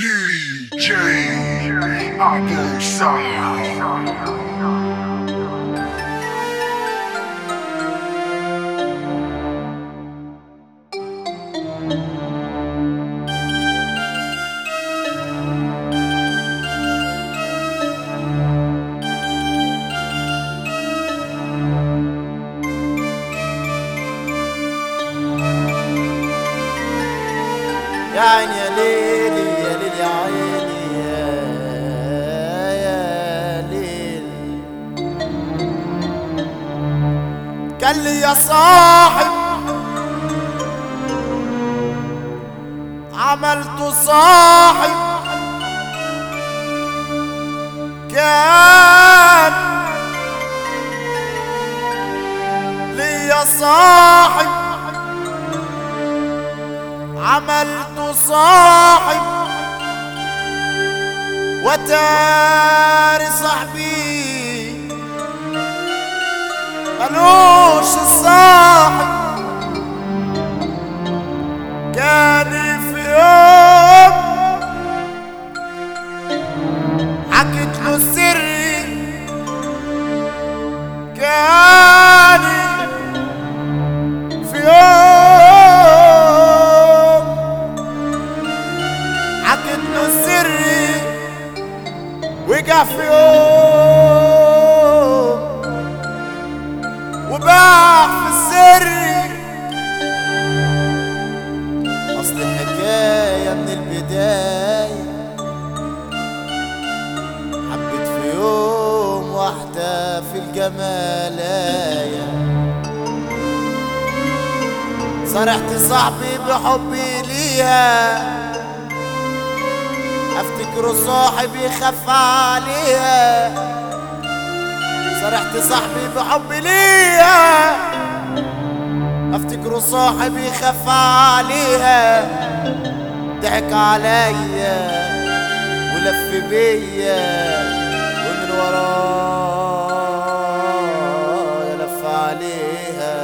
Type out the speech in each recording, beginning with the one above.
DJ Abu Sound. يا عيني يا ليلي يا ليلي يا عيني يا ليلي. قال لي يا صاحب عملت صاحب كان لي يا صاحب عملت صاحب وتاري صاحبي ملوش الصاحب. كان في يوم حكيت له سري، كان في يوم حكيت له سري وقع في يوم وباع في السري. اصل الحكاية من البداية حبيت في يوم واحدة في الجمالاية، صرحت صاحبي بحبي ليها، افتكره صاحبي يخاف عليها. صرحت صاحبي بحبي ليها، افتكره صاحبي يخاف عليها. ضحك عليا ولف بيا ومن ورايا لف عليها.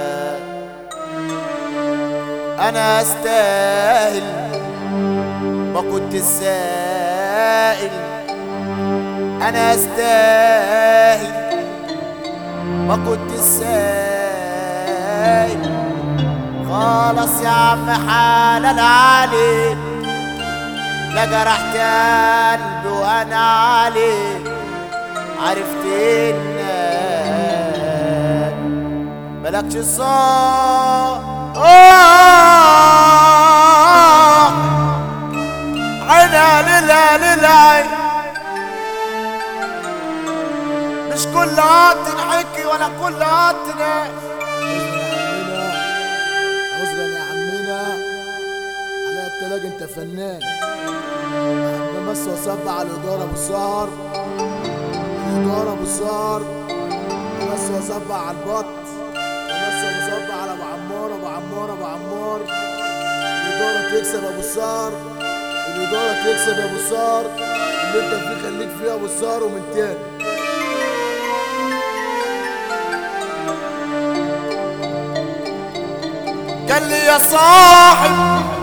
انا استاهل ما كنت السائل، انا استاهل ما كنت السائل. خلاص يا عم حلال عليك، لا جرحت قلبي وانا عليك. عرفت انك ملكش عينا ليلة ليلة. مش كل قط نحكي ولا كل قط ناس. عذرا يا عمنا على التلاج، انت فنان. بمس وصب على الإدارة أبو السهر، الإدارة أبو السهر. بمس وصب على البط، بمس وصب على أبو عمار أبو عمار أبو عمار. الإدارة تكسب أبو السهر، الإدارة تكسب يا أبو السهر. اللي انت فيه خليك فيه يا أبو السهر. ومن تاني قال لي يا صاحب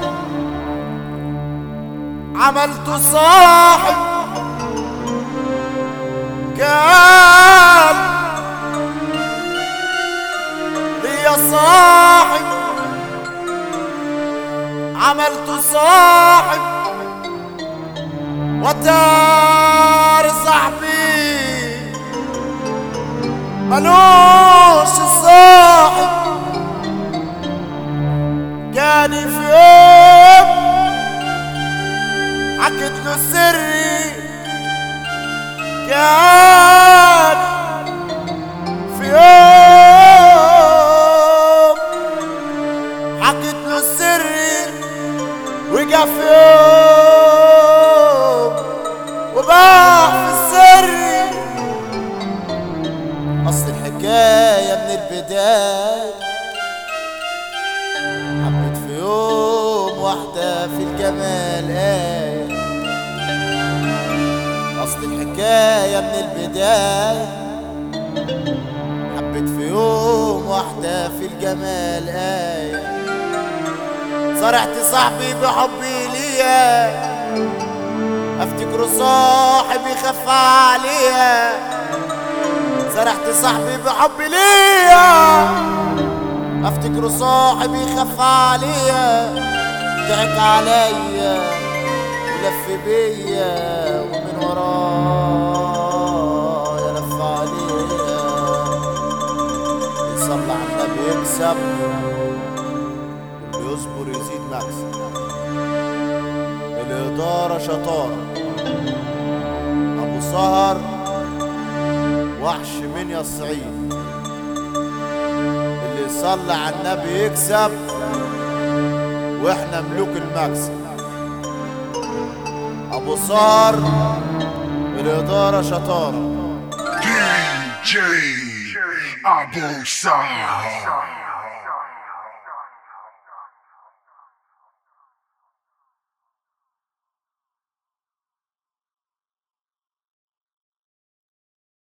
عملت صاحب كان لي يا صاحب عملت صاحب وتاري صاحبي ملوش صاحب. كان في يوم حكيت له سري، كان في يوم حكيت له سري وقع في يوم وباع في السري. اصل الحكاية من البداية حبيت في يوم واحدة في الجمال آية. أصل الحكاية من البداية حبيت في يوم واحدة في الجمال آية. صرحت صاحبي بحبي ليا، افتكره صاحبي خف عليا، سرحت صاحبي بحبي ليا. افتكره صاحبي خف عليا، ضحك عليا ولف بيا ومن ورايا لف عليا. يصلي على النبي يكسب، واللي يصبر يزيد مكسب. الإدارة شطارة، أبو سهر وحش من يا الصعيد. اللي يصلي على النبي يكسب، واحنا ملوك المكسب. أبو سهر الإدارة شطارة. DJ Abu Sahar.